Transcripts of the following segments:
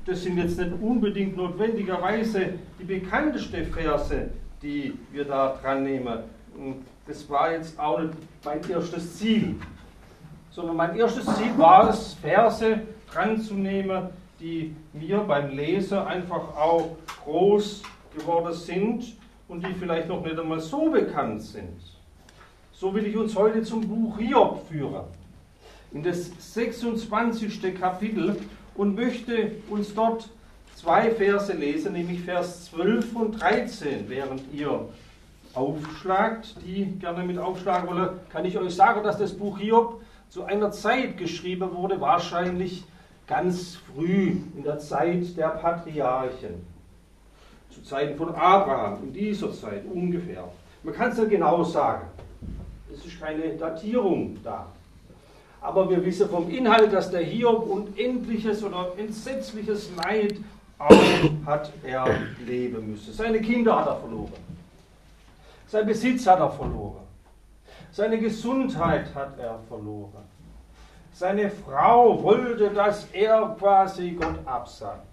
das sind jetzt nicht unbedingt notwendigerweise die bekannteste Verse, die wir da dran nehmen. Das war jetzt auch nicht mein erstes Ziel, sondern mein erstes Ziel war es, Verse dran zu nehmen, die mir beim Lesen einfach auch groß geworden sind und die vielleicht noch nicht einmal so bekannt sind. So will ich uns heute zum Buch Hiob führen, in das 26. Kapitel, und möchte uns dort 2 Verse lesen, nämlich Vers 12 und 13. Während ihr aufschlagt, die gerne mit aufschlagen wollen, kann ich euch sagen, dass das Buch Hiob zu einer Zeit geschrieben wurde, wahrscheinlich ganz früh, in der Zeit der Patriarchen. Zu Zeiten von Abraham, in dieser Zeit ungefähr. Man kann es nicht genau sagen. Es ist keine Datierung da. Aber wir wissen vom Inhalt, dass der Hiob unendliches oder entsetzliches Leid auch hat er leben müssen. Seine Kinder hat er verloren. Sein Besitz hat er verloren. Seine Gesundheit hat er verloren. Seine Frau wollte, dass er quasi Gott absagt.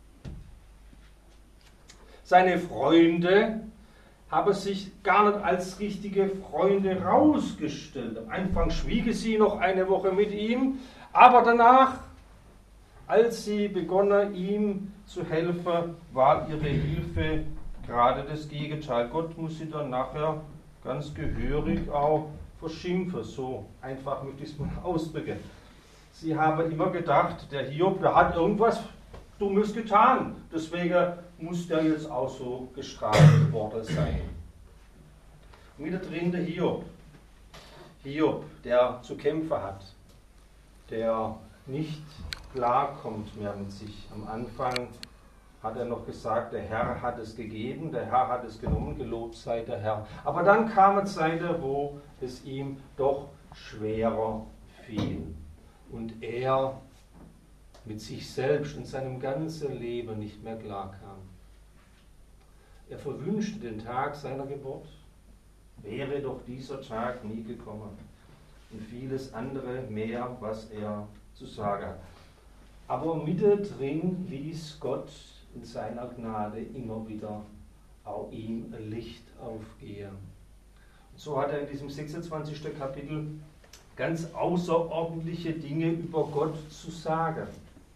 Seine Freunde haben sich gar nicht als richtige Freunde rausgestellt. Am Anfang schwiegen sie noch eine Woche mit ihm, aber danach, als sie begonnen, ihm zu helfen, war ihre Hilfe gerade das Gegenteil. Gott muss sie dann nachher ganz gehörig auch verschimpfen. So einfach möchte ich es mal ausdrücken. Sie haben immer gedacht, der Hiob, der hat irgendwas Dummes getan. Deswegen muss der jetzt auch so gestraft worden sein. Und wieder drin der Hiob. Hiob, der zu kämpfen hat, der nicht klarkommt mehr mit sich. Am Anfang hat er noch gesagt, der Herr hat es gegeben, der Herr hat es genommen, gelobt sei der Herr. Aber dann kamen Zeiten, wo es ihm doch schwerer fiel. Und er mit sich selbst und seinem ganzen Leben nicht mehr klarkam. Er verwünschte den Tag seiner Geburt. Wäre doch dieser Tag nie gekommen. Und vieles andere mehr, was er zu sagen hat. Aber mittendrin ließ Gott in seiner Gnade immer wieder auch ihm ein Licht aufgehen. Und so hat er in diesem 26. Kapitel ganz außerordentliche Dinge über Gott zu sagen.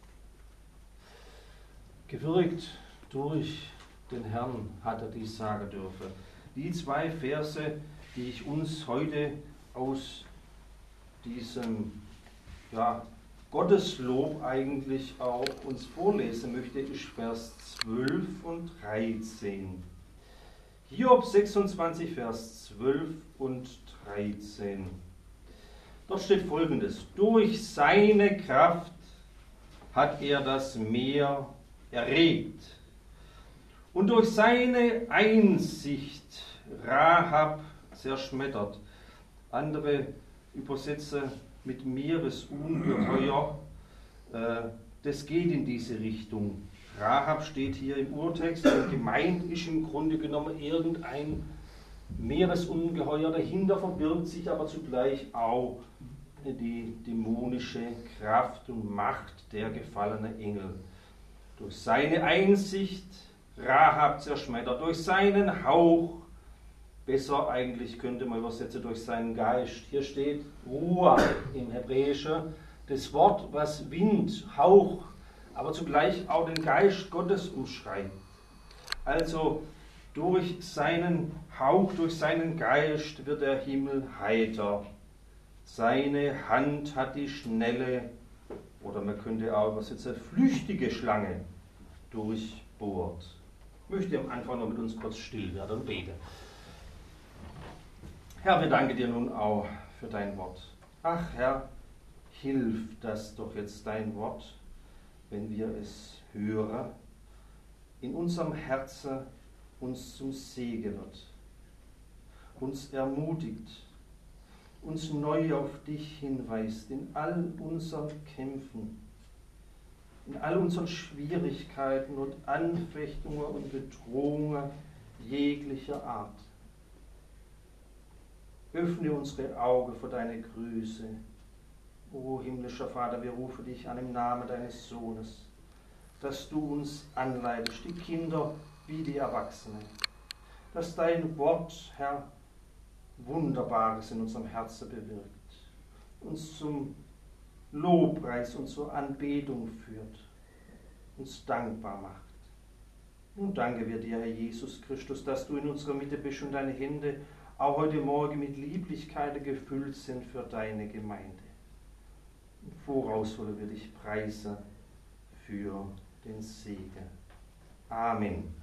Gewirkt durch den Herrn hat er dies sagen dürfen. Die 2 Verse, die ich uns heute aus diesem Gotteslob eigentlich auch uns vorlesen möchte, ist Vers 12 und 13. Hiob 26, Vers 12 und 13. Dort steht Folgendes: Durch seine Kraft hat er das Meer erregt und durch seine Einsicht Rahab zerschmettert. Andere übersetzen mit Meeresungeheuer. Das geht in diese Richtung. Rahab steht hier im Urtext, gemeint ist im Grunde genommen irgendein Meeresungeheuer. Dahinter verbirgt sich aber zugleich auch die dämonische Kraft und Macht der gefallenen Engel. Durch seine Einsicht Rahab zerschmettert, durch seinen Hauch, besser eigentlich könnte man übersetzen, durch seinen Geist. Hier steht Ruach im Hebräischen, das Wort, was Wind, Hauch, aber zugleich auch den Geist Gottes umschreibt. Also durch seinen Hauch, durch seinen Geist wird der Himmel heiter. Seine Hand hat die schnelle, oder man könnte auch übersetzen, flüchtige Schlange durchbohrt. Ich möchte am Anfang noch mit uns kurz still werden und beten. Herr, wir danken dir nun auch für dein Wort. Ach Herr, hilf, dass doch jetzt dein Wort, wenn wir es hören, in unserem Herzen uns zum Segen wird, uns ermutigt, uns neu auf dich hinweist in all unseren Kämpfen, in all unseren Schwierigkeiten und Anfechtungen und Bedrohungen jeglicher Art. Öffne unsere Augen für deine Grüße. O himmlischer Vater, wir rufen dich an im Namen deines Sohnes. dass du uns anleitest, die Kinder wie die Erwachsenen. Dass dein Wort, Herr, Wunderbares in unserem Herzen bewirkt, uns zum Lobpreis und zur Anbetung führt, uns dankbar macht. Nun danke wir dir, Herr Jesus Christus, dass du in unserer Mitte bist und deine Hände auch heute Morgen mit Lieblichkeiten gefüllt sind für deine Gemeinde. Im Voraus wollen wir dich preisen für den Segen. Amen.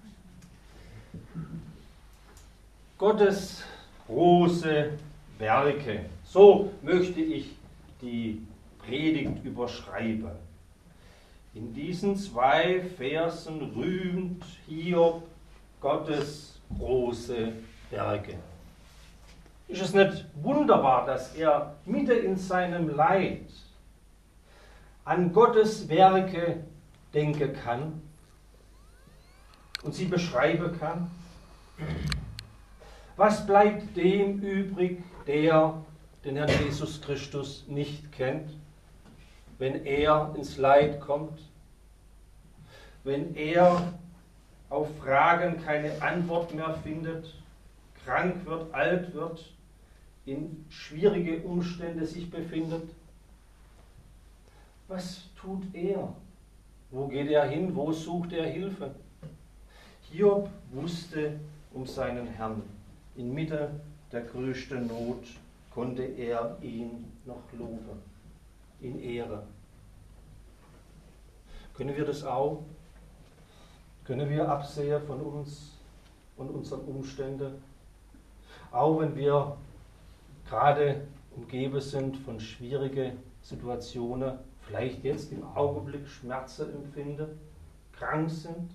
Gottes große Werke. So möchte ich die Predigt überschreiben. In diesen 2 Versen rühmt Hiob Gottes große Werke. Ist es nicht wunderbar, dass er mitten in seinem Leid an Gottes Werke denken kann und sie beschreiben kann? Was bleibt dem übrig, der den Herrn Jesus Christus nicht kennt, wenn er ins Leid kommt, wenn er auf Fragen keine Antwort mehr findet, krank wird, alt wird, in schwierige Umstände sich befindet? Was tut er? Wo geht er hin? Wo sucht er Hilfe? Hiob wusste um seinen Herrn. Inmitten der größten Not konnte er ihn noch loben, ihn ehren. Können wir das auch? Können wir absehen von uns und unseren Umständen? Auch wenn wir gerade umgeben sind von schwierigen Situationen, vielleicht jetzt im Augenblick Schmerzen empfinden, krank sind?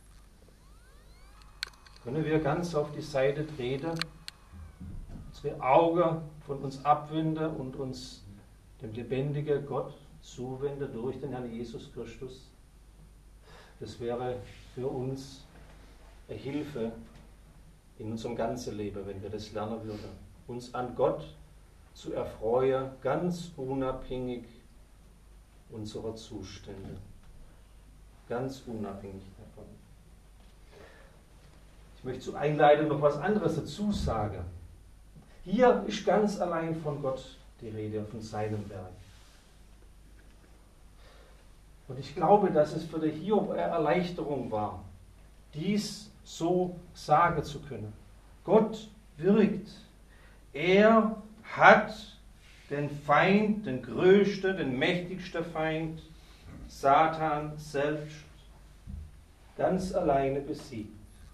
Können wir ganz auf die Seite treten, unsere Augen von uns abwenden und uns dem lebendigen Gott zuwenden durch den Herrn Jesus Christus? Das wäre für uns eine Hilfe in unserem ganzen Leben, wenn wir das lernen würden, uns an Gott zu erfreuen, ganz unabhängig unserer Zustände. Ganz unabhängig davon. Ich möchte zur Einleitung noch was anderes dazu sagen. Hier ist ganz allein von Gott die Rede, von seinem Werk. Und ich glaube, dass es für den Hiob eine Erleichterung war, dies so sagen zu können. Gott wirkt. Er hat den Feind, den größten, den mächtigsten Feind, Satan selbst, ganz alleine besiegt.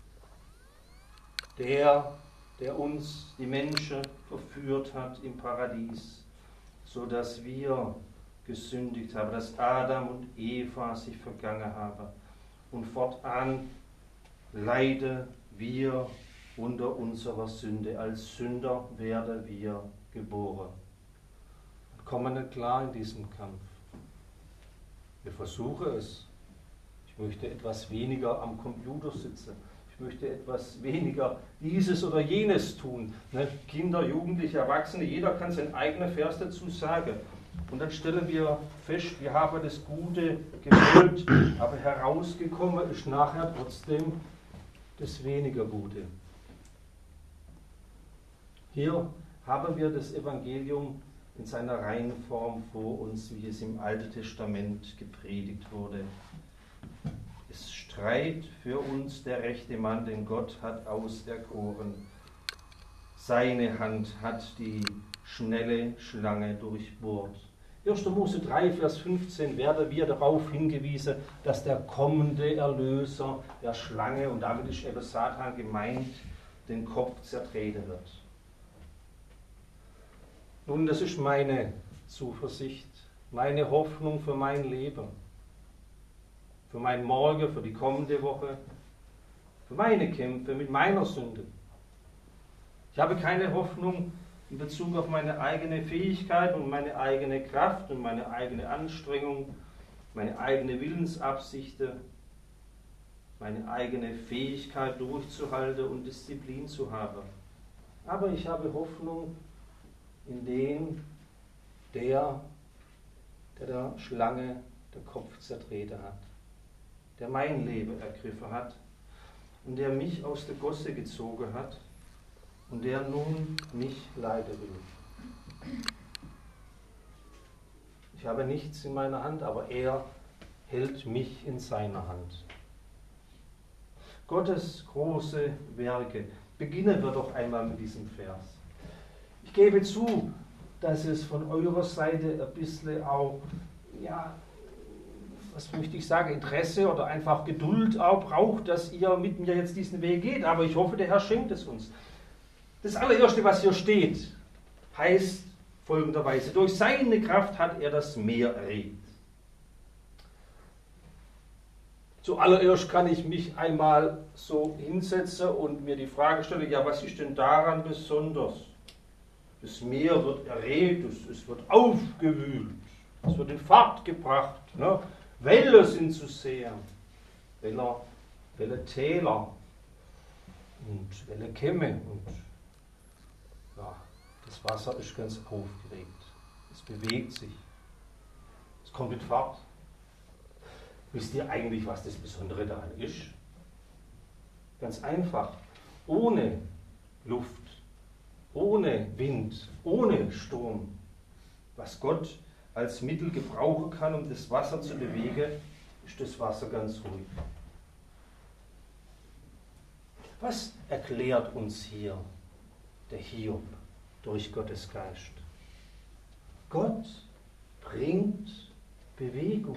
Der uns, die Menschen, verführt hat im Paradies, so dass wir gesündigt haben, dass Adam und Eva sich vergangen haben. Und fortan leiden wir unter unserer Sünde. Als Sünder werden wir geboren. Und kommen nicht klar in diesem Kampf. Wir versuchen es. Ich möchte etwas weniger am Computer sitzen. Ich möchte etwas weniger dieses oder jenes tun. Ne? Kinder, Jugendliche, Erwachsene, jeder kann seinen eigenen Vers dazu sagen. Und dann stellen wir fest, wir haben das Gute gewollt, aber herausgekommen ist nachher trotzdem das weniger Gute. Hier haben wir das Evangelium in seiner reinen Form vor uns, wie es im Alten Testament gepredigt wurde. Es streit für uns der rechte Mann, den Gott hat auserkoren. Seine Hand hat die schnelle Schlange durchbohrt. 1. Mose 3, Vers 15 werden wir darauf hingewiesen, dass der kommende Erlöser der Schlange, und damit ist eben Satan gemeint, den Kopf zertreten wird. Nun, das ist meine Zuversicht, meine Hoffnung für mein Leben, für meinen Morgen, für die kommende Woche, für meine Kämpfe mit meiner Sünde. Ich habe keine Hoffnung in Bezug auf meine eigene Fähigkeit und meine eigene Kraft und meine eigene Anstrengung, meine eigene Willensabsichten, meine eigene Fähigkeit durchzuhalten und Disziplin zu haben. Aber ich habe Hoffnung in den, der der Schlange der Kopf zertreten hat. der mein Leben ergriffen hat und der mich aus der Gosse gezogen hat und der nun mich leiden will. Ich habe nichts in meiner Hand, aber er hält mich in seiner Hand. Gottes große Werke. Beginnen wir doch einmal mit diesem Vers. Ich gebe zu, dass es von eurer Seite ein bisschen auch, ja, was möchte ich sagen, Interesse oder einfach Geduld auch braucht, dass ihr mit mir jetzt diesen Weg geht. Aber ich hoffe, der Herr schenkt es uns. Das allererste, was hier steht, heißt folgenderweise: Durch seine Kraft hat er das Meer erregt. Zuallererst kann ich mich einmal so hinsetzen und mir die Frage stellen, ja, was ist denn daran besonders? Das Meer wird erregt, es wird aufgewühlt, es wird in Fahrt gebracht, ne? Wellen sind zu sehen, Welle Täler und Welle Kämme und ja, das Wasser ist ganz aufgeregt, es bewegt sich, es kommt in Fahrt. Wisst ihr eigentlich, was das Besondere daran ist? Ganz einfach. Ohne Luft, ohne Wind, ohne Sturm, was Gott als Mittel gebrauchen kann, um das Wasser zu bewegen, ist das Wasser ganz ruhig. Was erklärt uns hier der Hiob durch Gottes Geist? Gott bringt Bewegung.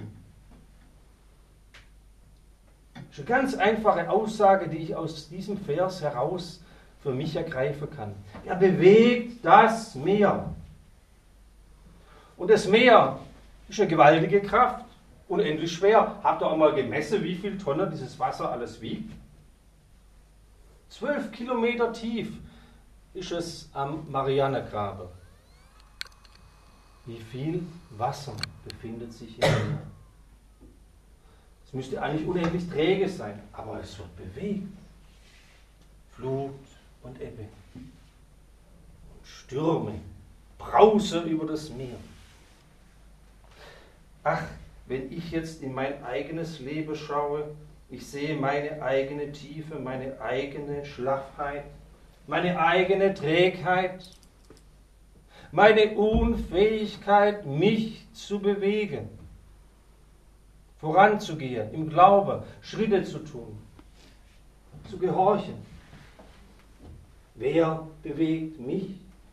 Das ist eine ganz einfache Aussage, die ich aus diesem Vers heraus für mich ergreifen kann. Er bewegt das Meer. Und das Meer ist eine gewaltige Kraft, unendlich schwer. Habt ihr auch mal gemessen, wie viel Tonnen dieses Wasser alles wiegt? 12 Kilometer tief ist es am Marianengraben. Wie viel Wasser befindet sich im Meer? Es müsste eigentlich unendlich träge sein, aber es wird bewegt. Flut und Ebbe und Stürme brausen über das Meer. Ach, wenn ich jetzt in mein eigenes Leben schaue, ich sehe meine eigene Tiefe, meine eigene Schlaffheit, meine eigene Trägheit, meine Unfähigkeit, mich zu bewegen, voranzugehen, im Glauben Schritte zu tun, zu gehorchen. Wer bewegt mich?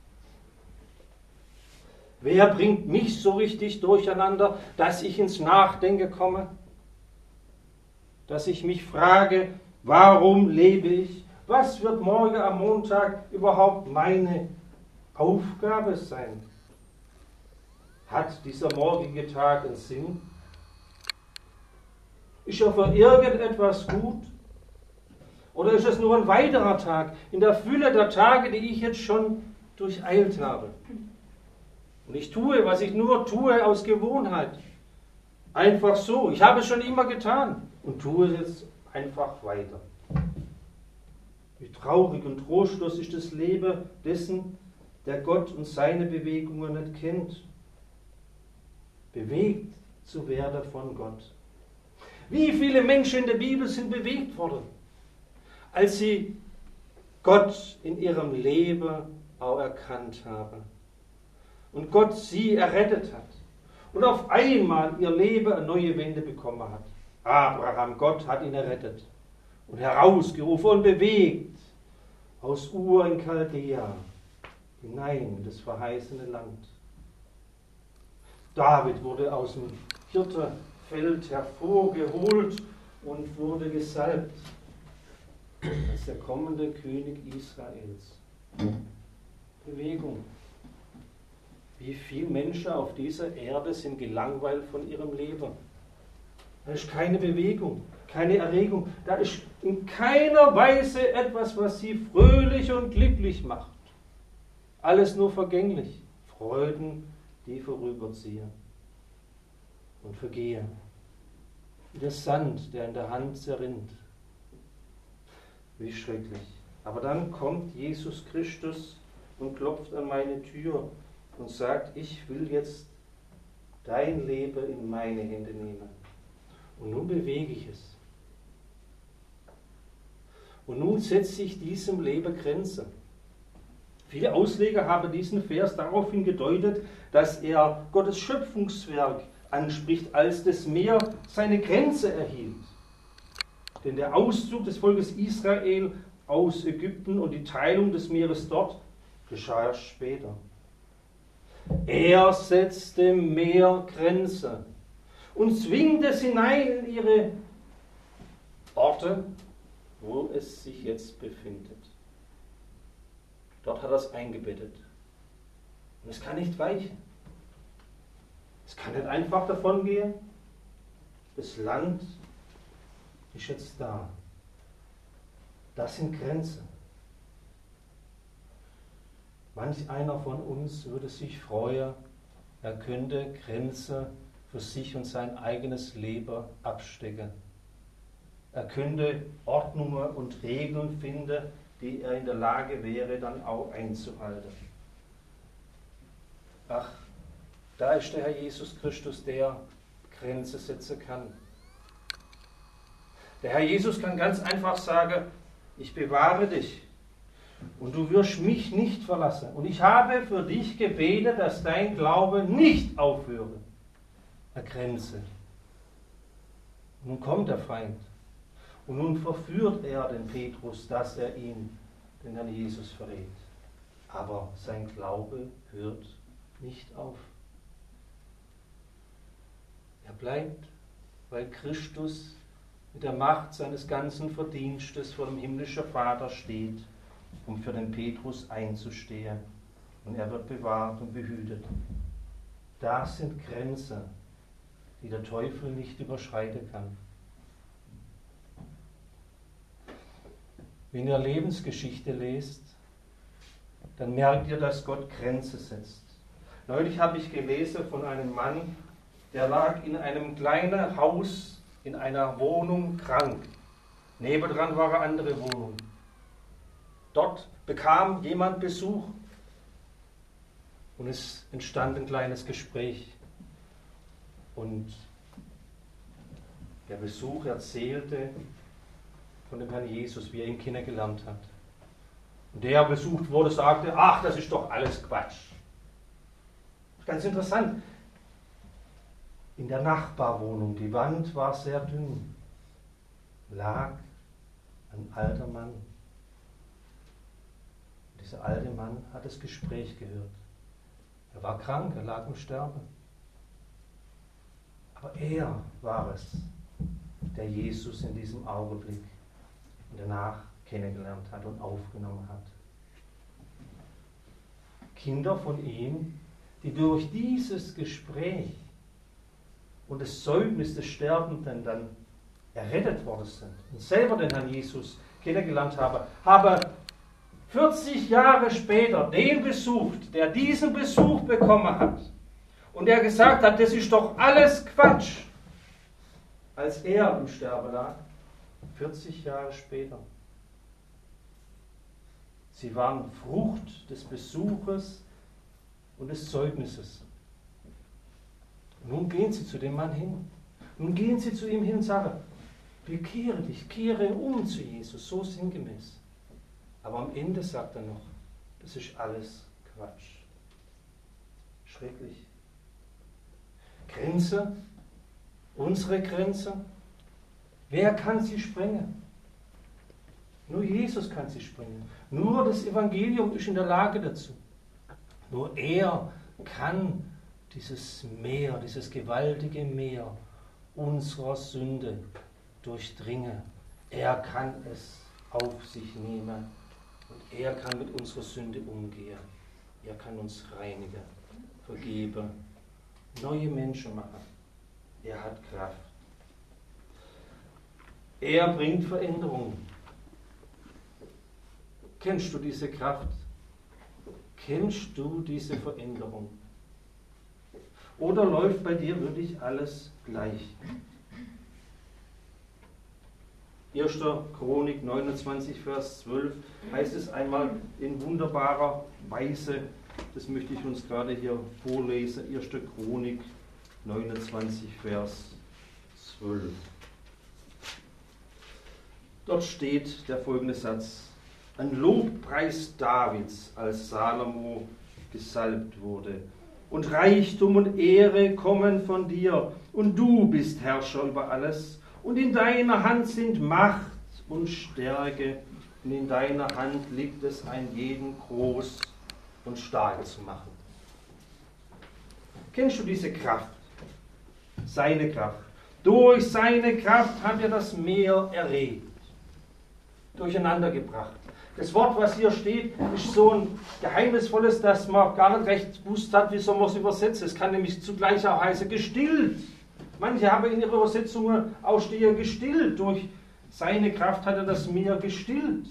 Wer bringt mich so richtig durcheinander, dass ich ins Nachdenken komme? Dass ich mich frage, warum lebe ich? Was wird morgen am Montag überhaupt meine Aufgabe sein? Hat dieser morgige Tag einen Sinn? Ist er für irgendetwas gut? Oder ist es nur ein weiterer Tag in der Fülle der Tage, die ich jetzt schon durcheilt habe? Und ich tue, was ich nur tue aus Gewohnheit. Einfach so. Ich habe es schon immer getan und tue es jetzt einfach weiter. Wie traurig und trostlos ist das Leben dessen, der Gott und seine Bewegungen nicht kennt. Bewegt zu werden von Gott. Wie viele Menschen in der Bibel sind bewegt worden, als sie Gott in ihrem Leben auch erkannt haben und Gott sie errettet hat und auf einmal ihr Leben eine neue Wende bekommen hat. Abraham, Gott hat ihn errettet und herausgerufen und bewegt aus Ur in Chaldea hinein in das verheißene Land. David wurde aus dem Hirtenfeld hervorgeholt und wurde gesalbt als der kommende König Israels. Bewegung. Wie viele Menschen auf dieser Erde sind gelangweilt von ihrem Leben? Da ist keine Bewegung, keine Erregung. Da ist in keiner Weise etwas, was sie fröhlich und glücklich macht. Alles nur vergänglich. Freuden, die vorüberziehen und vergehen. Wie der Sand, der in der Hand zerrinnt. Wie schrecklich. Aber dann kommt Jesus Christus und klopft an meine Tür und sagt, ich will jetzt dein Leben in meine Hände nehmen. Und nun bewege ich es. Und nun setze ich diesem Leben Grenze. Viele Ausleger haben diesen Vers daraufhin gedeutet, dass er Gottes Schöpfungswerk anspricht, als das Meer seine Grenze erhielt. Denn der Auszug des Volkes Israel aus Ägypten und die Teilung des Meeres dort geschah erst später. Er setzt dem Meer Grenze und zwingt es hinein in ihre Orte, wo es sich jetzt befindet. Dort hat er es eingebettet. Und es kann nicht weichen. Es kann nicht einfach davon gehen. Das Land ist jetzt da. Das sind Grenzen. Manch einer von uns würde sich freuen, er könnte Grenzen für sich und sein eigenes Leben abstecken. Er könnte Ordnungen und Regeln finden, die er in der Lage wäre, dann auch einzuhalten. Ach, da ist der Herr Jesus Christus, der Grenze setzen kann. Der Herr Jesus kann ganz einfach sagen, ich bewahre dich und du wirst mich nicht verlassen. Und ich habe für dich gebetet, dass dein Glaube nicht aufhöre. Eine Grenze. Nun kommt der Feind. Und nun verführt er den Petrus, dass er ihn, den Herrn Jesus, verrät. Aber sein Glaube hört nicht auf. Er bleibt, weil Christus mit der Macht seines ganzen Verdienstes vor dem himmlischen Vater steht, um für den Petrus einzustehen. Und er wird bewahrt und behütet. Das sind Grenzen, die der Teufel nicht überschreiten kann. Wenn ihr Lebensgeschichte lest, dann merkt ihr, dass Gott Grenze setzt. Neulich habe ich gelesen von einem Mann, der lag in einem kleinen Haus, in einer Wohnung krank. Nebendran war eine andere Wohnung. Dort bekam jemand Besuch und es entstand ein kleines Gespräch. Und der Besuch erzählte von dem Herrn Jesus, wie er ihn kennengelernt hat. Und der besucht wurde, sagte, ach, das ist doch alles Quatsch. Ganz interessant. In der Nachbarwohnung, die Wand war sehr dünn, lag ein alter Mann. Dieser alte Mann hat das Gespräch gehört. Er war krank, er lag im Sterben. Aber er war es, der Jesus in diesem Augenblick und danach kennengelernt hat und aufgenommen hat. Kinder von ihm, die durch dieses Gespräch und das Zeugnis des Sterbenden dann errettet worden sind und selber den Herrn Jesus kennengelernt haben 40 Jahre später den besucht, der diesen Besuch bekommen hat und der gesagt hat, das ist doch alles Quatsch, als er im Sterben lag, 40 Jahre später. Sie waren Frucht des Besuches und des Zeugnisses. Und nun gehen sie zu dem Mann hin. Nun gehen sie zu ihm hin und sagen, bekehre dich, kehre um zu Jesus, so sinngemäß. Aber am Ende sagt er noch, das ist alles Quatsch. Schrecklich. Grenze, unsere Grenze, wer kann sie sprengen? Nur Jesus kann sie sprengen. Nur das Evangelium ist in der Lage dazu. Nur er kann dieses Meer, dieses gewaltige Meer unserer Sünde durchdringen. Er kann es auf sich nehmen und er kann mit unserer Sünde umgehen. Er kann uns reinigen, vergeben, neue Menschen machen. Er hat Kraft. Er bringt Veränderung. Kennst du diese Kraft? Kennst du diese Veränderung? Oder läuft bei dir wirklich alles gleich? 1. Chronik 29, Vers 12 heißt es einmal in wunderbarer Weise, das möchte ich uns gerade hier vorlesen, 1. Chronik 29, Vers 12. Dort steht der folgende Satz: Ein Lobpreis Davids, als Salomo gesalbt wurde. Und Reichtum und Ehre kommen von dir, und du bist Herrscher über alles. Und in deiner Hand sind Macht und Stärke, und in deiner Hand liegt es, einen jeden groß und stark zu machen. Kennst du diese Kraft? Seine Kraft. Durch seine Kraft hat er das Meer erregt, durcheinander gebracht. Das Wort, was hier steht, ist so ein geheimnisvolles, dass man gar nicht recht gewusst hat, wie soll man es übersetzen. Es kann nämlich zugleich auch heißen gestillt. Manche haben in ihrer Übersetzungen auch stehen gestillt. Durch seine Kraft hat er das Meer gestillt.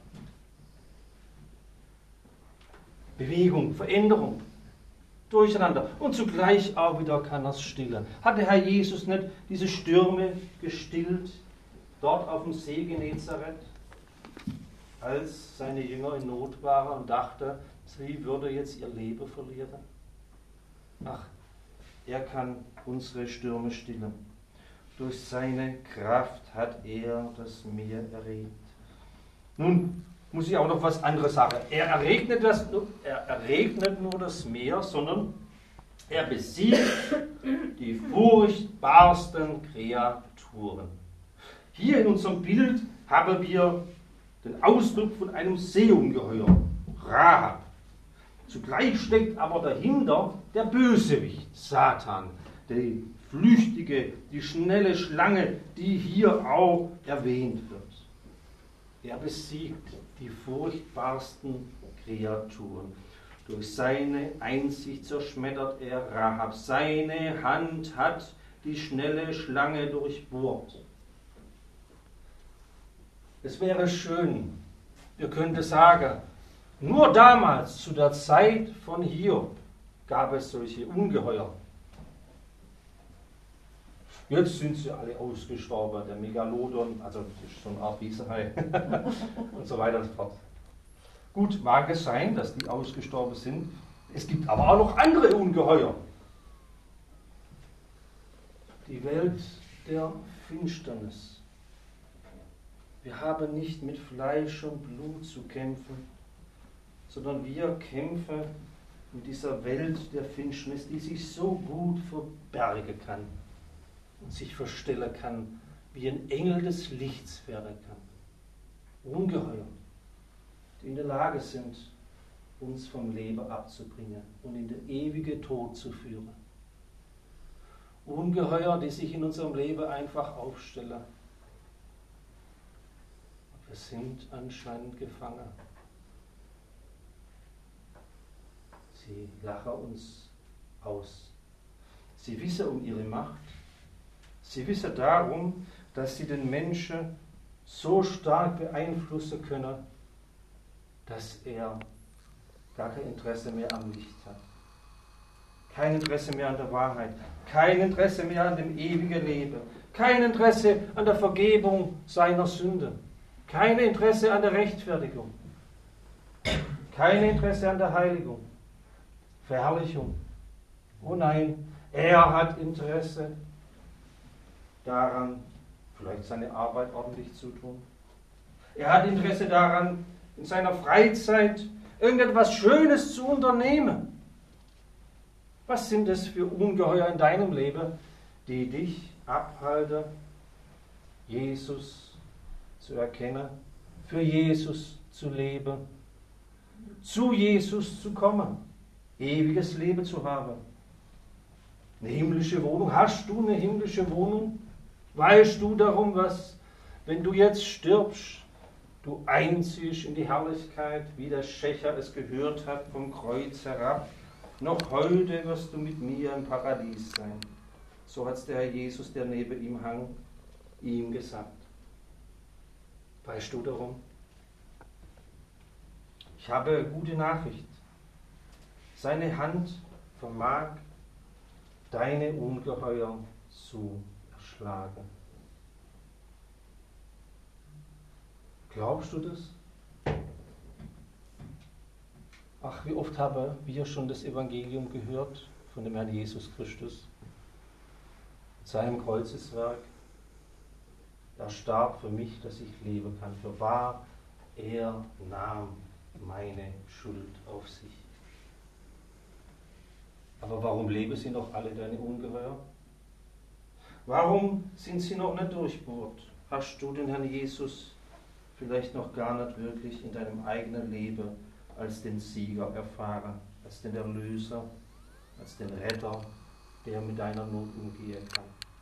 Bewegung, Veränderung, Durcheinander. Und zugleich auch wieder kann er es stillen. Hat der Herr Jesus nicht diese Stürme gestillt, dort auf dem See Genezareth, als seine Jünger in Not waren und dachte, sie würde jetzt ihr Leben verlieren? Ach, er kann unsere Stürme stillen. Durch seine Kraft hat er das Meer erregt. Nun muss ich auch noch was anderes sagen. Er erregt nicht nur das Meer, sondern er besiegt die furchtbarsten Kreaturen. Hier in unserem Bild haben wir den Ausdruck von einem Seeungeheuer, Rahab. Zugleich steckt aber dahinter der Bösewicht, Satan, die flüchtige, die schnelle Schlange, die hier auch erwähnt wird. Er besiegt die furchtbarsten Kreaturen. Durch seine Einsicht zerschmettert er Rahab. Seine Hand hat die schnelle Schlange durchbohrt. Es wäre schön, wir könnten sagen, nur damals, zu der Zeit von Hiob, gab es solche Ungeheuer. Jetzt sind sie alle ausgestorben, der Megalodon, also das ist so eine Art Wiesehai und so weiter und so fort. Gut, mag es sein, dass die ausgestorben sind. Es gibt aber auch noch andere Ungeheuer. Die Welt der Finsternis. Wir haben nicht mit Fleisch und Blut zu kämpfen, sondern wir kämpfen mit dieser Welt der Finsternis, die sich so gut verbergen kann und sich verstellen kann, wie ein Engel des Lichts werden kann. Ungeheuer, die in der Lage sind, uns vom Leben abzubringen und in den ewigen Tod zu führen. Ungeheuer, die sich in unserem Leben einfach aufstellen. Wir sind anscheinend gefangen. Sie lachen uns aus. Sie wissen um ihre Macht. Sie wissen darum, dass sie den Menschen so stark beeinflussen können, dass er gar kein Interesse mehr am Licht hat. Kein Interesse mehr an der Wahrheit. Kein Interesse mehr an dem ewigen Leben. Kein Interesse an der Vergebung seiner Sünden. Kein Interesse an der Rechtfertigung. Kein Interesse an der Heiligung. Verherrlichung. Oh nein, er hat Interesse daran, vielleicht seine Arbeit ordentlich zu tun. Er hat Interesse daran, in seiner Freizeit irgendetwas Schönes zu unternehmen. Was sind es für Ungeheuer in deinem Leben, die dich abhalten, Jesus zu erkennen, für Jesus zu leben, zu Jesus zu kommen, ewiges Leben zu haben? Eine himmlische Wohnung. Hast du eine himmlische Wohnung? Weißt du darum, was, wenn du jetzt stirbst, du einziehst in die Herrlichkeit, wie der Schächer es gehört hat, vom Kreuz herab? Noch heute wirst du mit mir im Paradies sein. So hat es der Herr Jesus, der neben ihm hang, ihm gesagt. Weißt du darum? Ich habe gute Nachricht. Seine Hand vermag, deine Ungeheuer zu erschlagen. Glaubst du das? Ach, wie oft haben wir schon das Evangelium gehört von dem Herrn Jesus Christus, seinem Kreuzeswerk. Er starb für mich, dass ich leben kann. Für wahr, er nahm meine Schuld auf sich. Aber warum leben sie noch alle, deine Ungeheuer? Warum sind sie noch nicht durchbohrt? Hast du den Herrn Jesus vielleicht noch gar nicht wirklich in deinem eigenen Leben als den Sieger erfahren, als den Erlöser, als den Retter, der mit deiner Not umgehen kann?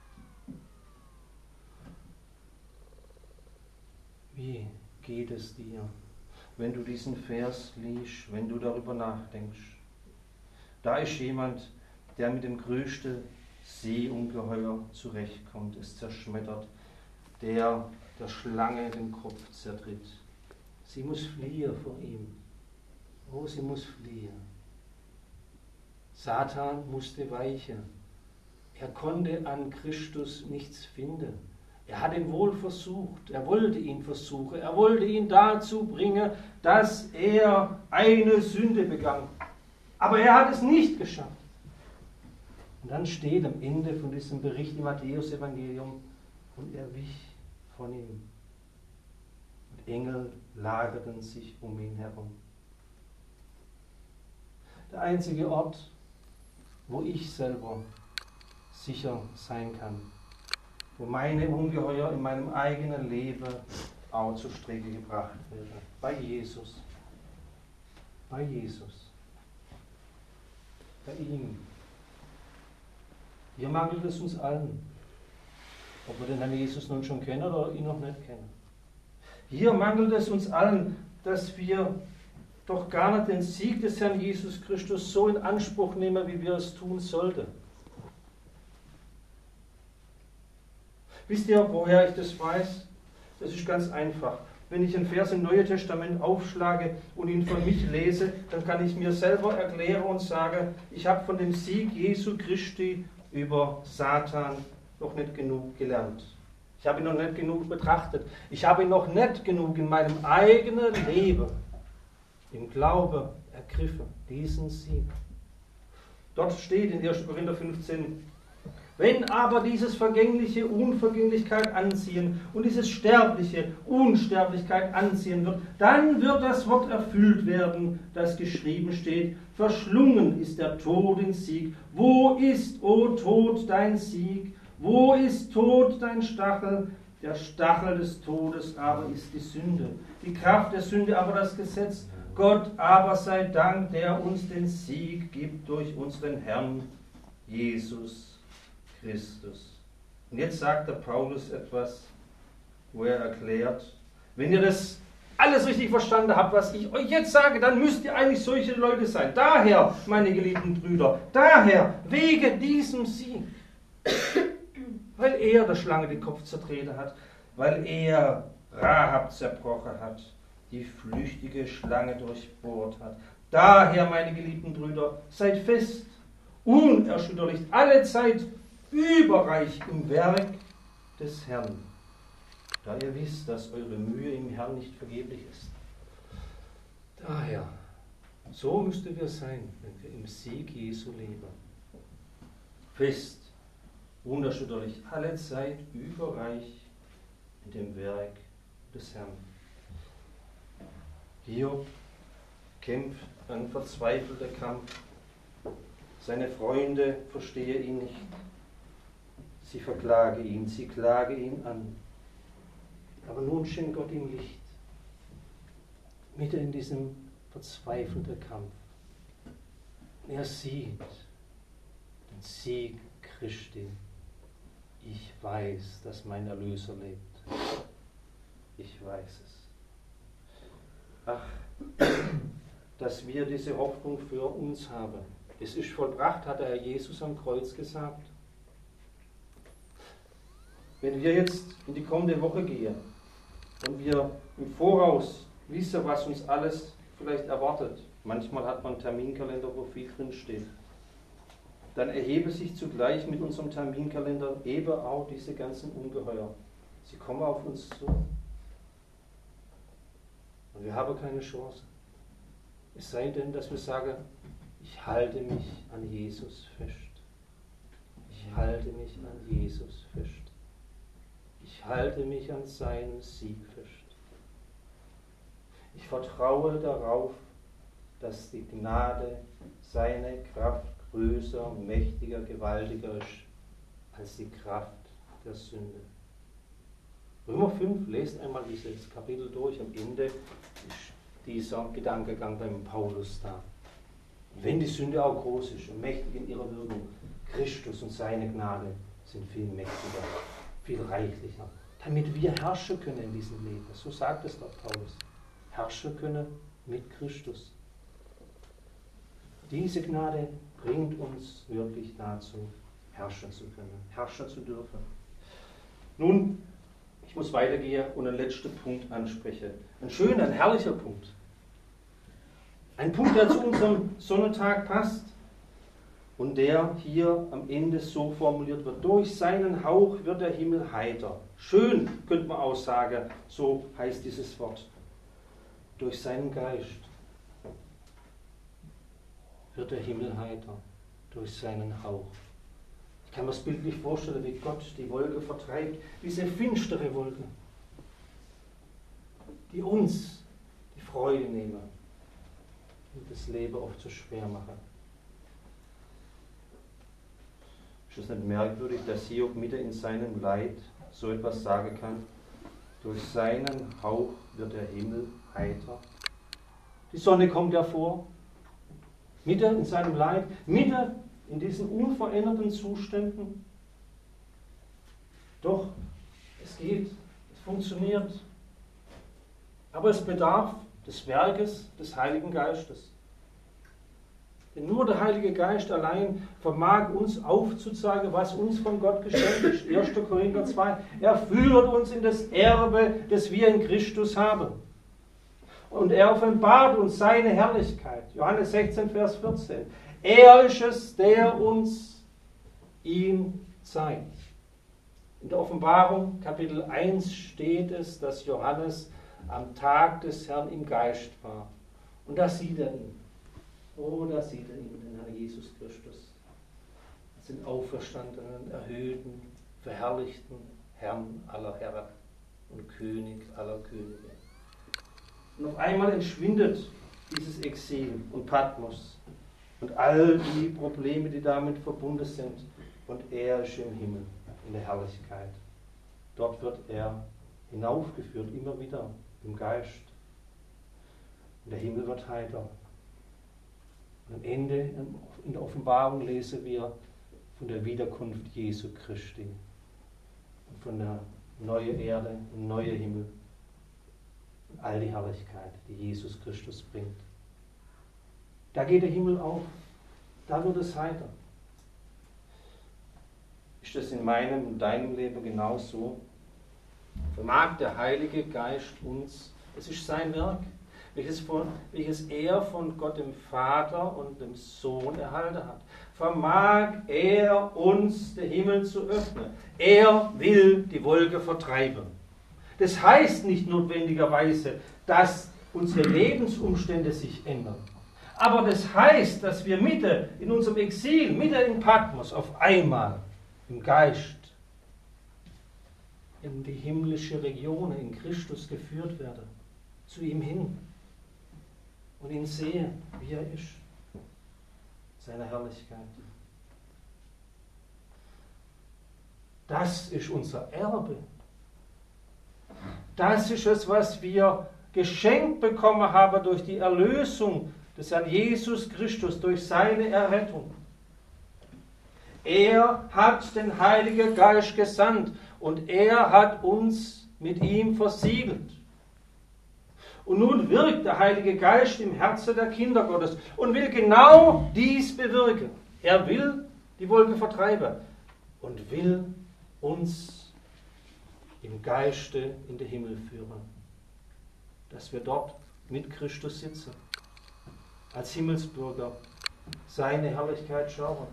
Wie geht es dir, wenn du diesen Vers liest, wenn du darüber nachdenkst? Da ist jemand, der mit dem größten Seeungeheuer zurechtkommt, es zerschmettert, der Schlange den Kopf zertritt. Sie muss fliehen vor ihm. Oh, sie muss fliehen. Satan musste weichen. Er konnte an Christus nichts finden. Er hat ihn wohl versucht, er wollte ihn versuchen, er wollte ihn dazu bringen, dass er eine Sünde begann. Aber er hat es nicht geschafft. Und dann steht am Ende von diesem Bericht im Matthäus-Evangelium, und er wich von ihm. Und Engel lagerten sich um ihn herum. Der einzige Ort, wo ich selber sicher sein kann, wo meine Ungeheuer in meinem eigenen Leben auch zur Strecke gebracht werden. Bei Jesus. Bei Jesus. Bei ihm. Hier mangelt es uns allen, ob wir den Herrn Jesus nun schon kennen oder ihn noch nicht kennen. Hier mangelt es uns allen, dass wir doch gar nicht den Sieg des Herrn Jesus Christus so in Anspruch nehmen, wie wir es tun sollten. Wisst ihr, woher ich das weiß? Das ist ganz einfach. Wenn ich einen Vers im Neuen Testament aufschlage und ihn von mich lese, dann kann ich mir selber erklären und sagen, ich habe von dem Sieg Jesu Christi über Satan noch nicht genug gelernt. Ich habe ihn noch nicht genug betrachtet. Ich habe ihn noch nicht genug in meinem eigenen Leben, im Glauben ergriffen, diesen Sieg. Dort steht in 1. Korinther 15, wenn aber dieses Vergängliche Unvergänglichkeit anziehen und dieses Sterbliche Unsterblichkeit anziehen wird, dann wird das Wort erfüllt werden, das geschrieben steht, verschlungen ist der Tod den Sieg. Wo ist, o Tod, dein Sieg? Wo ist Tod dein Stachel? Der Stachel des Todes aber ist die Sünde. Die Kraft der Sünde aber das Gesetz. Gott aber sei Dank, der uns den Sieg gibt durch unseren Herrn Jesus Christus. Und jetzt sagt der Paulus etwas, wo er erklärt, wenn ihr das alles richtig verstanden habt, was ich euch jetzt sage, dann müsst ihr eigentlich solche Leute sein. Daher, meine geliebten Brüder, daher, wegen diesem Sieg, weil er der Schlange den Kopf zertreten hat, weil er Rahab zerbrochen hat, die flüchtige Schlange durchbohrt hat. Daher, meine geliebten Brüder, seid fest, unerschütterlich, alle Zeit überreich im Werk des Herrn, da ihr wisst, dass eure Mühe im Herrn nicht vergeblich ist. Daher, so müssten wir sein, wenn wir im Sieg Jesu leben. Fest, unerschütterlich, alle Zeit überreich in dem Werk des Herrn. Hiob kämpft einen verzweifelten Kampf. Seine Freunde verstehen ihn nicht. Sie verklage ihn, sie klage ihn an. Aber nun schenkt Gott ihm Licht. Mitten in diesem verzweifelten Kampf. Er sieht den Sieg Christi. Ich weiß, dass mein Erlöser lebt. Ich weiß es. Ach, dass wir diese Hoffnung für uns haben. Es ist vollbracht, hat der Herr Jesus am Kreuz gesagt. Wenn wir jetzt in die kommende Woche gehen und wir im Voraus wissen, was uns alles vielleicht erwartet, manchmal hat man einen Terminkalender, wo viel drin steht, dann erhebe sich zugleich mit unserem Terminkalender eben auch diese ganzen Ungeheuer. Sie kommen auf uns zu. Und wir haben keine Chance. Es sei denn, dass wir sagen, ich halte mich an Jesus fest. Ich halte mich an Jesus fest. Ich Ich halte mich an seinen Sieg fest. Ich vertraue darauf, dass die Gnade, seine Kraft größer, mächtiger, gewaltiger ist als die Kraft der Sünde. Römer 5, lest einmal dieses Kapitel durch. Am Ende ist dieser Gedankengang beim Paulus da. Wenn die Sünde auch groß ist und mächtig in ihrer Wirkung, Christus und seine Gnade sind viel mächtiger, viel reichlicher, damit wir herrschen können in diesem Leben. So sagt es doch Paulus. Herrschen können mit Christus. Diese Gnade bringt uns wirklich dazu, herrschen zu können, herrschen zu dürfen. Nun, ich muss weitergehen und einen letzten Punkt ansprechen. Ein schöner, ein herrlicher Punkt. Ein Punkt, der zu unserem Sonntag passt und der hier am Ende so formuliert wird. Durch seinen Hauch wird der Himmel heiter. Schön, könnte man auch sagen, so heißt dieses Wort. Durch seinen Geist wird der Himmel heiter. Durch seinen Hauch. Ich kann mir das bildlich vorstellen, wie Gott die Wolke vertreibt, diese finstere Wolke, die uns die Freude nehmen und das Leben oft so schwer machen. Ist es nicht merkwürdig, dass Hiob mitten in seinem Leid so etwas sagen kann? Durch seinen Hauch wird der Himmel heiter. Die Sonne kommt hervor, mitten in seinem Leid, mitten in diesen unveränderten Zuständen. Doch, es geht, es funktioniert. Aber es bedarf des Werkes des Heiligen Geistes. Denn nur der Heilige Geist allein vermag uns aufzuzeigen, was uns von Gott geschenkt ist. 1. Korinther 2. Er führt uns in das Erbe, das wir in Christus haben. Und er offenbart uns seine Herrlichkeit. Johannes 16, Vers 14. Er ist es, der uns ihn zeigt. In der Offenbarung, Kapitel 1, steht es, dass Johannes am Tag des Herrn im Geist war. Und da sieht er ihn. Oh, da sieht er ihn, den Herrn Jesus Christus. Den auferstandenen, erhöhten, verherrlichten Herrn aller Herren und König aller Könige. Und auf einmal entschwindet dieses Exil und Patmos und all die Probleme, die damit verbunden sind. Und er ist im Himmel, in der Herrlichkeit. Dort wird er hinaufgeführt, immer wieder im Geist. Und der Himmel wird heiter. Und am Ende in der Offenbarung lesen wir von der Wiederkunft Jesu Christi und von der neuen Erde und neuen Himmel und all die Herrlichkeit, die Jesus Christus bringt. Da geht der Himmel auf, da wird es heiter. Ist das in meinem und deinem Leben genauso? Vermag der Heilige Geist uns, es ist sein Werk, welches er von Gott dem Vater und dem Sohn erhalten hat. Vermag er uns den Himmel zu öffnen. Er will die Wolke vertreiben. Das heißt nicht notwendigerweise, dass unsere Lebensumstände sich ändern. Aber das heißt, dass wir mitten in unserem Exil, mitten in Patmos auf einmal im Geist in die himmlische Region, in Christus geführt werden, zu ihm hin und ihn sehe, wie er ist, seine Herrlichkeit. Das ist unser Erbe. Das ist es, was wir geschenkt bekommen haben durch die Erlösung des Herrn Jesus Christus, durch seine Errettung. Er hat den Heiligen Geist gesandt und er hat uns mit ihm versiegelt. Und nun wirkt der Heilige Geist im Herzen der Kinder Gottes und will genau dies bewirken. Er will die Wolke vertreiben und will uns im Geiste in den Himmel führen. Dass wir dort mit Christus sitzen, als Himmelsbürger, seine Herrlichkeit schauen.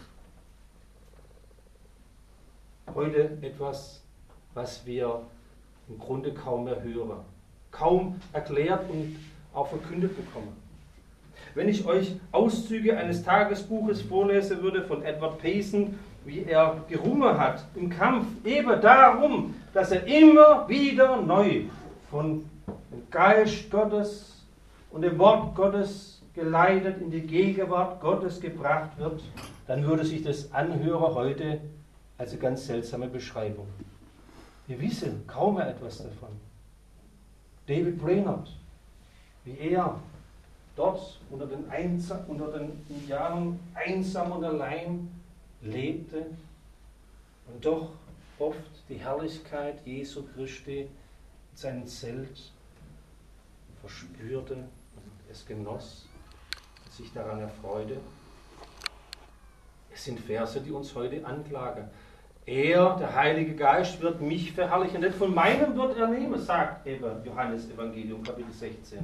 Heute etwas, was wir im Grunde kaum mehr hören, kaum erklärt und auch verkündet bekommen. Wenn ich euch Auszüge eines Tagesbuches vorlesen würde von Edward Payson, wie er gerungen hat im Kampf, eben darum, dass er immer wieder neu von dem Geist Gottes und dem Wort Gottes geleitet in die Gegenwart Gottes gebracht wird, dann würde sich das anhören heute als eine ganz seltsame Beschreibung. Wir wissen kaum mehr etwas davon. David Brainerd, wie er dort unter den Indianern einsam und allein lebte und doch oft die Herrlichkeit Jesu Christi in seinem Zelt verspürte und es genoss und sich daran erfreute. Es sind Verse, die uns heute anklagen. Er, der Heilige Geist, wird mich verherrlichen, denn von meinem wird er nehmen, sagt eben Johannes Evangelium, Kapitel 16.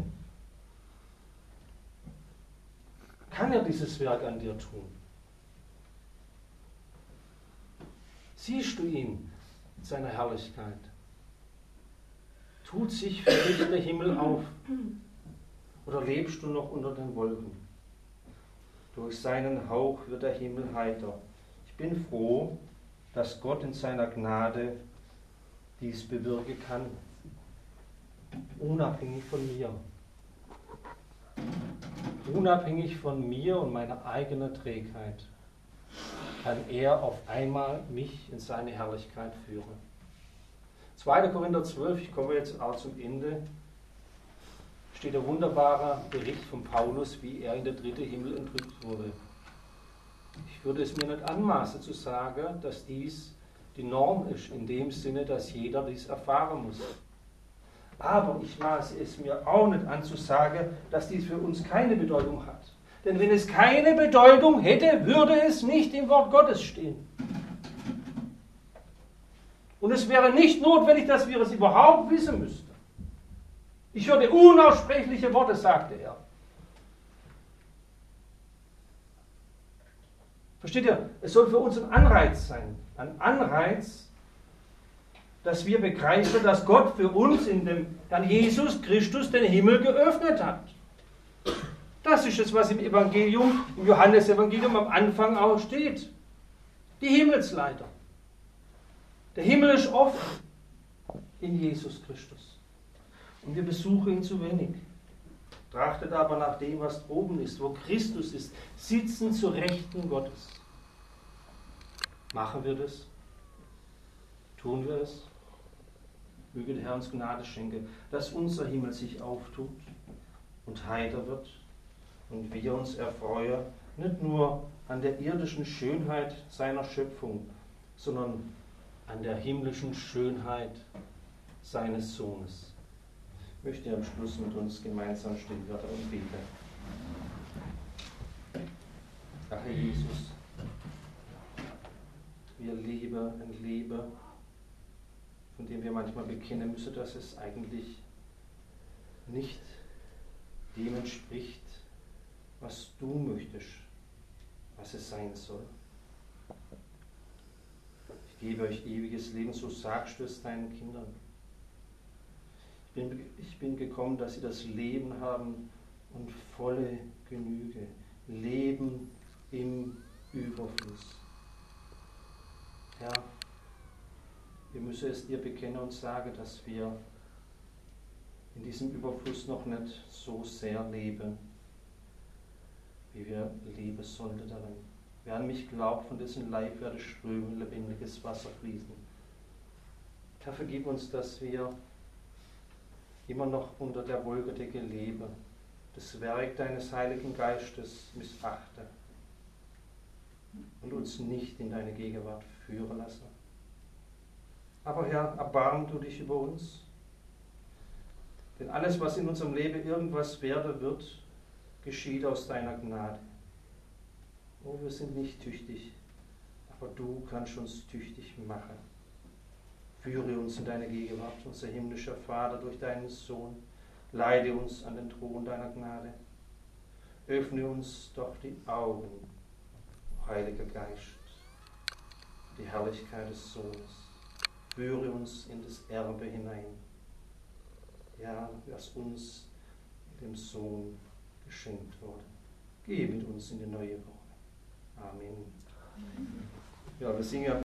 Kann er dieses Werk an dir tun? Siehst du ihn in seiner Herrlichkeit? Tut sich für dich der Himmel auf? Oder lebst du noch unter den Wolken? Durch seinen Hauch wird der Himmel heiter. Ich bin froh, dass Gott in seiner Gnade dies bewirken kann, unabhängig von mir. Unabhängig von mir und meiner eigenen Trägheit kann er auf einmal mich in seine Herrlichkeit führen. 2. Korinther 12, ich komme jetzt auch zum Ende, steht ein wunderbarer Bericht von Paulus, wie er in der dritte Himmel entrückt wurde. Ich würde es mir nicht anmaßen zu sagen, dass dies die Norm ist, in dem Sinne, dass jeder dies erfahren muss. Aber ich maße es mir auch nicht an zu sagen, dass dies für uns keine Bedeutung hat. Denn wenn es keine Bedeutung hätte, würde es nicht im Wort Gottes stehen. Und es wäre nicht notwendig, dass wir es überhaupt wissen müssten. Ich hörte unaussprechliche Worte, sagte er. Versteht ihr? Es soll für uns ein Anreiz sein. Ein Anreiz, dass wir begreifen, dass Gott für uns in dem Herrn Jesus Christus den Himmel geöffnet hat. Das ist es, was im Evangelium, im Johannesevangelium am Anfang auch steht. Die Himmelsleiter. Der Himmel ist offen in Jesus Christus. Und wir besuchen ihn zu wenig. Trachtet aber nach dem, was oben ist, wo Christus ist, sitzen zu Rechten Gottes. Machen wir das? Tun wir es? Möge der Herr uns Gnade schenken, dass unser Himmel sich auftut und heiter wird und wir uns erfreuen, nicht nur an der irdischen Schönheit seiner Schöpfung, sondern an der himmlischen Schönheit seines Sohnes. Ich möchte am Schluss mit uns gemeinsam still werden und beten. Ach Herr Jesus, wir leben ein Leben, von dem wir manchmal bekennen müssen, dass es eigentlich nicht dem entspricht, was du möchtest, was es sein soll. Ich gebe euch ewiges Leben, so sagst du es deinen Kindern. Ich bin gekommen, dass sie das Leben haben und volle Genüge. Leben im Überfluss. Herr, wir müssen es dir bekennen und sagen, dass wir in diesem Überfluss noch nicht so sehr leben, wie wir leben sollten darin. Wer an mich glaubt, von dessen Leib werde Ströme lebendiges Wasser fließen. Herr, vergib uns, dass wir immer noch unter der Wolkendecke leben, das Werk deines Heiligen Geistes missachte und uns nicht in deine Gegenwart führen lassen. Aber Herr, erbarm du dich über uns, denn alles, was in unserem Leben irgendwas werden wird, geschieht aus deiner Gnade. Oh, wir sind nicht tüchtig, aber du kannst uns tüchtig machen. Führe uns in deine Gegenwart, unser himmlischer Vater, durch deinen Sohn. Leite uns an den Thron deiner Gnade. Öffne uns doch die Augen, Heiliger Geist, die Herrlichkeit des Sohnes. Führe uns in das Erbe hinein. Ja, was uns dem Sohn geschenkt wurde. Geh mit uns in die neue Woche. Amen. Ja, wir singen ja